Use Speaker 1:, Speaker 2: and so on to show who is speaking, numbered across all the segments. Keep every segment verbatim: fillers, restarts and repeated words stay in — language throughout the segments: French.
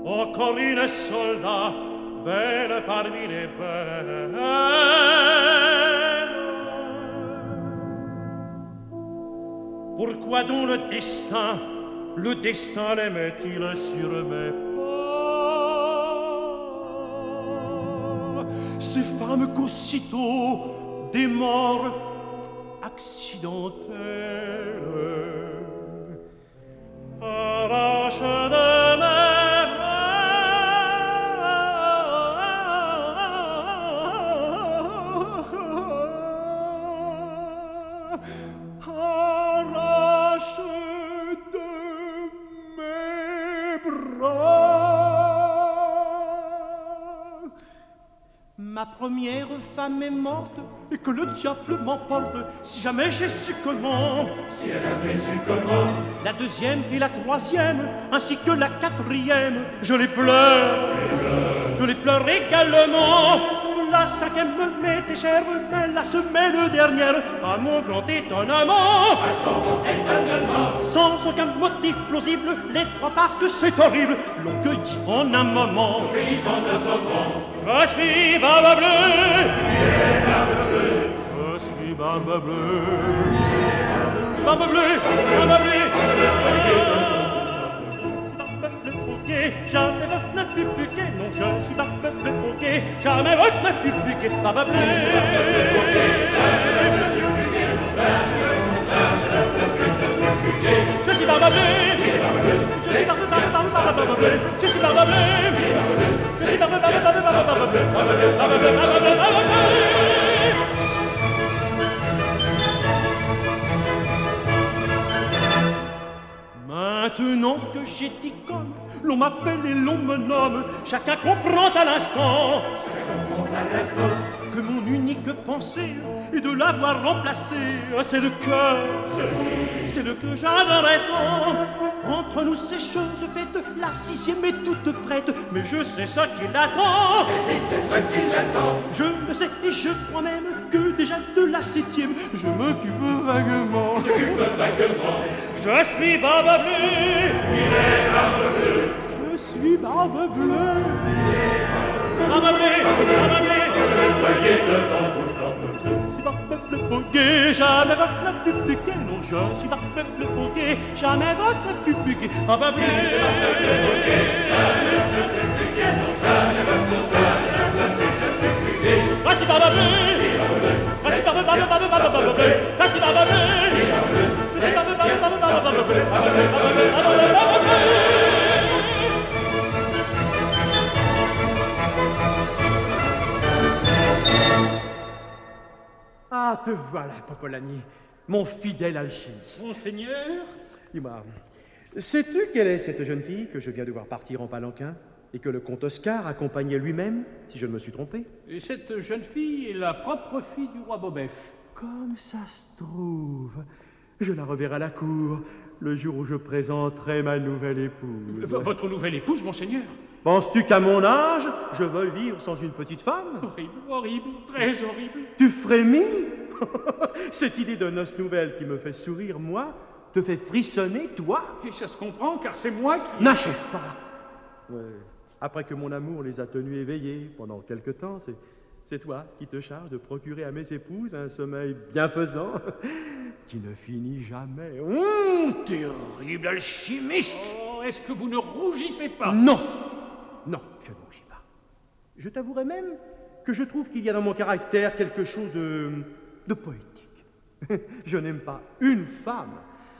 Speaker 1: ô Corinne soldat, belle parmi les belles. Pourquoi donc le destin, le destin les met-il sur mes pas? Ces femmes qu'aussitôt des morts accidentelles arrachent de mes mains, arrachent de mes bras. Ma première femme est morte et que le diable m'emporte. Si jamais j'ai su comment,
Speaker 2: si jamais su comment,
Speaker 1: la deuxième et la troisième, ainsi que la quatrième, je les pleure, je les pleure également. La cinquième m'était chère, mais la semaine dernière, à mon grand étonnement,
Speaker 2: à son grand étonnement,
Speaker 1: sans aucun motif plausible, les trois partent, c'est horrible, l'ont cueilli en un moment.
Speaker 2: cueilli en un moment.
Speaker 1: Je suis Barbe Bleue,
Speaker 2: Tu es Barbe Bleue,
Speaker 1: je suis Barbe Bleue, Barbe Bleue, Barbe Bleue, jamais veuf ne fut plus gai, non, je suis Barbe Bleue au guet, jamais veuf ne fut plus gai, Barbe Bleue. Je suis Barbe Bleue, je suis Barbe Barbe Barbe Barbe Bleue, je suis Barbe Bleue, je suis Barbe Barbe Barbe Barbe Barbe Bleue, Barbe Bleue, Barbe Bleue, Barbe Bleue, Barbe Bleue. Maintenant que j'ai dit comme, l'on m'appelle et l'on me nomme, chacun comprend à l'instant,
Speaker 2: chacun comprend à l'instant,
Speaker 1: que mon unique pensée est de l'avoir remplacé. C'est le cœur, c'est le que j'adorais tant. Entre nous ces choses faites, la sixième est toute prête, mais je sais ce qui l'attend.
Speaker 2: et si c'est ce qui l'attend,
Speaker 1: Je le sais et je crois même que déjà de la septième, je m'occupe vaguement.
Speaker 2: s'occupe vaguement.
Speaker 1: Je suis Barbe Bleue,
Speaker 2: Il est Barbe Bleue,
Speaker 1: je suis Barbe Bleue, Barbe Bleue, Barbe Bleue.
Speaker 2: voyez devant vous Barbe Bleue.
Speaker 1: Je suis Barbe Bleue au guet, jamais veuf ne fut plus gai. Non, je suis Barbe Bleue au guet, jamais veuf ne fut plus gai. Barbe Bleue, je suis Barbe Bleue, je suis Barbe Barbe Barbe Barbe Barbe Bleue, je suis Barbe Bleue, je suis Barbe Barbe Barbe Barbe Barbe Bleue, Barbe Bleue, Barbe Bleue, Barbe Bleue, Barbe Bleue. Ah, te voilà, Popolani, mon fidèle alchimiste.
Speaker 3: Monseigneur,
Speaker 1: Dis-moi, sais-tu quelle est cette jeune fille que je viens de voir partir en palanquin et que le comte Oscar accompagnait lui-même, si je ne me suis trompé?
Speaker 3: et cette jeune fille est la propre fille du roi Bobèche.
Speaker 1: Comme ça se trouve, je la reverrai à la cour le jour où je présenterai ma nouvelle épouse.
Speaker 3: V- Votre nouvelle épouse, monseigneur?
Speaker 1: Penses-tu qu'à mon âge, je veuille vivre sans une petite femme?
Speaker 3: Horrible, horrible, très horrible.
Speaker 1: Tu frémis? Cette idée de noces nouvelles qui me fait sourire, moi, te fait frissonner, toi?
Speaker 3: Et ça se comprend, car c'est moi qui...
Speaker 1: N'achève pas. Ouais. Après que mon amour les a tenus éveillés pendant quelque temps, c'est, c'est toi qui te charges de procurer à mes épouses un sommeil bienfaisant qui ne finit jamais. Hum, terrible alchimiste!
Speaker 3: Oh, est-ce que vous ne rougissez pas?
Speaker 1: Non, non, je ne rougis pas. Je t'avouerai même que je trouve qu'il y a dans mon caractère quelque chose de, de poétique. Je n'aime pas une femme,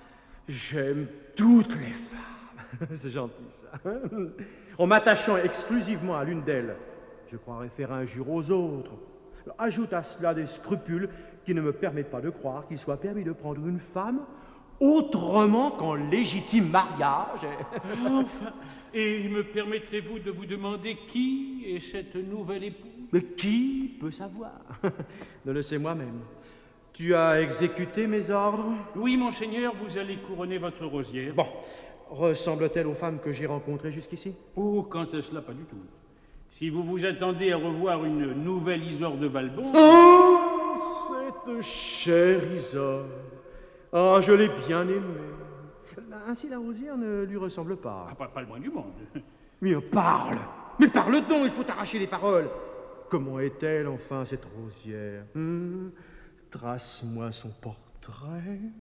Speaker 1: j'aime toutes les femmes. C'est gentil, ça. En m'attachant exclusivement à l'une d'elles, je croirais faire injure aux autres. Ajoute à cela des scrupules qui ne me permettent pas de croire qu'il soit permis de prendre une femme autrement qu'en légitime mariage.
Speaker 3: Enfin, et me permettrez-vous de vous demander qui est cette nouvelle épouse?
Speaker 1: Mais qui peut savoir? Ne le sais moi-même. Tu as exécuté mes ordres?
Speaker 3: Oui, monseigneur, vous allez couronner votre rosière.
Speaker 1: Bon, ressemble-t-elle aux femmes que j'ai rencontrées jusqu'ici?
Speaker 3: Oh, quant à cela, pas du tout. Si vous vous attendez à revoir une nouvelle Isore de Valbon...
Speaker 1: Oh, cette chère Isore! Ah, je l'ai bien aimée. Ainsi, la rosière ne lui ressemble pas.
Speaker 3: Ah, pas, pas le moins du monde.
Speaker 1: Mais parle. Mais parle donc, il faut arracher les paroles. Comment est-elle, enfin, cette rosière? hmm Trace-moi son portrait.